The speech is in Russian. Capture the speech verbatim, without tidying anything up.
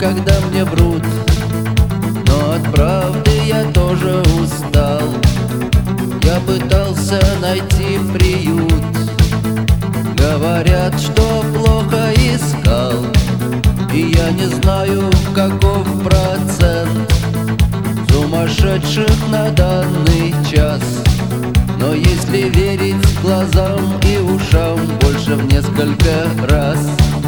когда мне врут, но от правды я тоже устал. Я пытался найти приют, говорят, что плохо искал. И я не знаю, каков процент сумасшедших на данный час. Но если верить глазам и ушам, больше в несколько раз.